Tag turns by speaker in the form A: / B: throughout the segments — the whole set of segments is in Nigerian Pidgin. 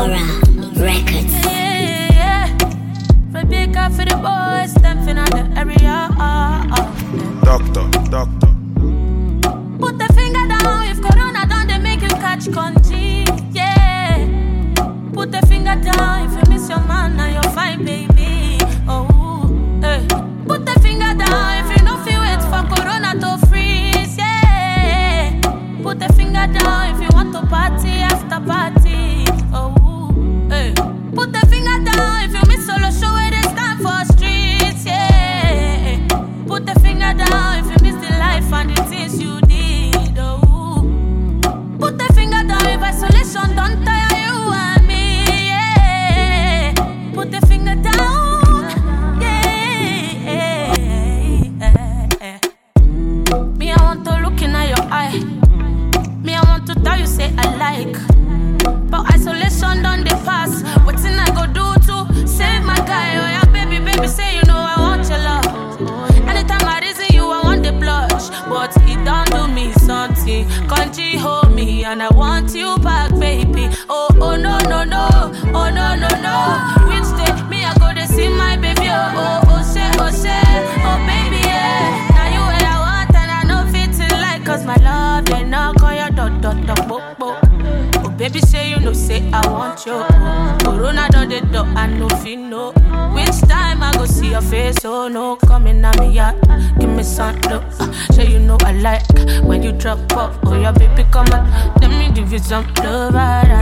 A: Aura Records.
B: Yeah. Rebecca for the boys, them finna the area.
C: Doctor.
B: Put the finger down if Corona done, they make you catch conji. Yeah. Put the finger down if you miss your man and you're fine, baby. Oh, hey. Put the finger down if you don't feel wait for Corona to freeze. Yeah. Put the finger down if you want to party after party. Oh, hey. Put the finger down if you miss solo show where they stand for streets. Yeah. Put the finger down if you miss the life and the things you did. Oh, put the finger down if isolation don't tire you and me. Yeah. Put the finger down. Yeah. Me, I want to look in your eye. Me, I want to tell you say I like. But isolation done the pass. What's in I go do to save my guy? Oh yeah, baby, say you know I want your love. Anytime I reason you, I want the blush. But it don't do me something. Can't you hold me and I want you back, baby? Oh no. Oh no. Which day me I go to see my baby? Oh say. Oh baby, yeah. Now you what I want and I know fitting like. Cause my love, they not call your dot. Oh baby, say you know, say I want you. Corona done the door, I know feel no. Which time I go see your face? Oh no, coming at me yard. Give me some look. Say you know I like when you drop up. Oh yeah, baby, come on. Let me give you some love.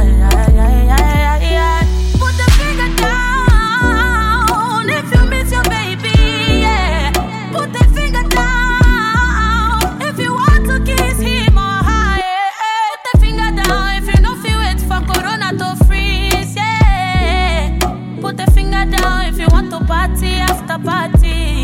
B: Put the finger down if you miss your baby. Yeah. Put the finger down if you want to kiss him or her. Yeah. Put the finger down if you don't feel wait for Corona to freeze. Yeah. Put the finger down if you want to party after party.